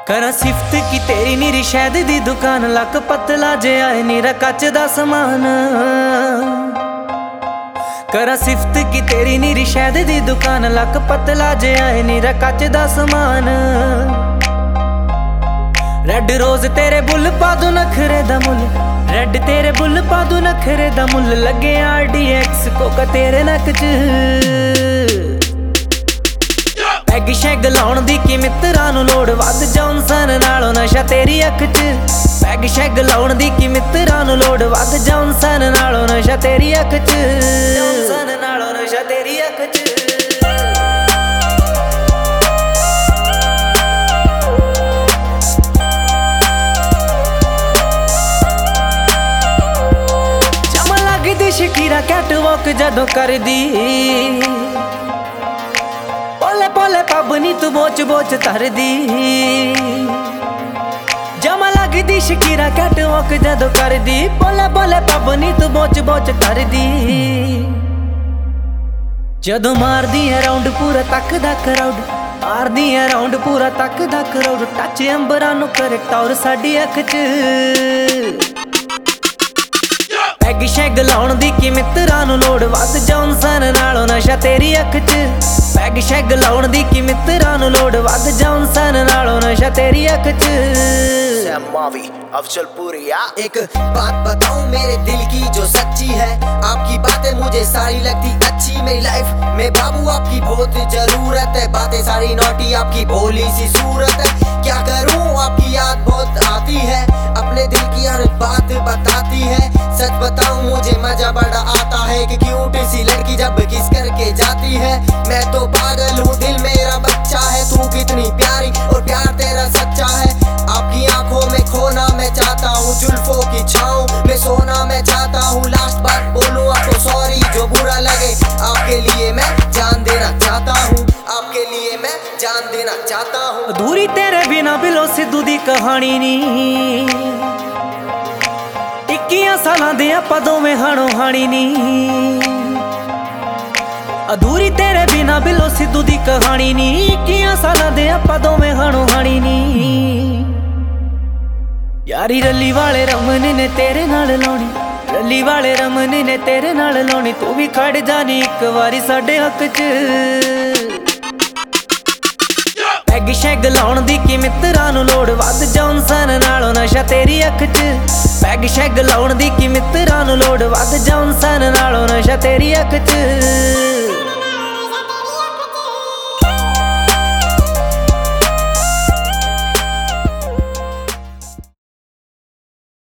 करा सिफत की तेरी नीरी शहद दी दुकान, लक पतला जे आए नीरा कच दा समान। करा सिफत की तेरी नीरी शहद दी दुकान, लक पतला जे आए नीरा कच दा समान। रेड रोज तेरे बुल पा दू नखरे दा मुल, रेड तेरे बुल पा दू नखरे दा मुल। लगे RDX कोका तेरे नक च। पैग शैग लाउण दी की मित्रां नूं लोड़, वध जॉनसन नालों नशा तेरी अख च। पैग शैग लाउण दी की मित्रां नूं लोड़, वध जॉनसन नालों नशा तेरी अख च। जॉनसन नालों नशा तेरी अख च। जमा लगदी शकीरा कैटवॉक जदों करदी, पोले पोले पब नी तू बोच बोच तरदी। जमा लगदी शकीरा कैटवॉक जदों करदी, पोले पोले पब नी तू बोच बोच तरदी। जदों मारदी है राउंड पूरा तकदा क्राउड, मारदी है राउंड पूरा तकदा क्राउड। टच अंबरां नूं करे टौर साडी अख च। पैग शैग लाउण दी की मित्रां नूं लोड़, वध जॉनसन नालों नशा तेरी अख च। पैग शैग लाउण दी की मित्रां नूं लोड़, वध जॉनसन नालों नशा तेरी अख च। मावी अफजलपुरिया। एक बात बताऊं मेरे दिल की जो सच्ची है, आपकी बातें मुझे सारी लगती अच्छी। मेरी लाइफ में बाबू आपकी बहुत जरूरत है, बातें सारी नोटी आपकी भोली सी सूरत है। क्या करूं आपकी याद बहुत आती है, अपने दिल की हर बात बताती है। सच बताऊं मुझे मजा बड़ा आता है कि क्यूट सी लड़की जब किस करके जाती है। मैं तो पागल हूँ, दिल मेरा बच्चा है, तू कितनी प्यारी और प्यार तेरा सच्चा है। आपकी आंखों में खोना मैं चाहता हूँ, जुल्फों की छाँव में सोना मैं चाहता हूँ। लास्ट बार बोलूं आपको सॉरी जो बुरा लगे, आपके लिए मैं जान देना चाहता हूँ, आपके लिए मैं जान देना चाहता हूँ। अधूरी तेरे बिना बिलो सिद्धू दी कहानी नी, 21 सालां दे आपां दोवें हाणो हाणी नी। अधूरी तेरे बिना बिलो सिद्धू दी कहानी नी, 21 सालां दे आपां दोवें हाणो हाणी नी। यारी रली वाले रमन ने तेरे नाल लाउणी, रली वाले रमन ने तेरे नाल लाउणी। तू भी खड़ जानी एक वारी साडे हक च। पैग शैग लाउण दी की मित्रां नूं लोड़, वध जॉनसन नालों नशा तेरी अख च। पैग शैग लाउण दी की मित्रां नूं लोड़, वध जॉनसन नालों नशा तेरी अख च।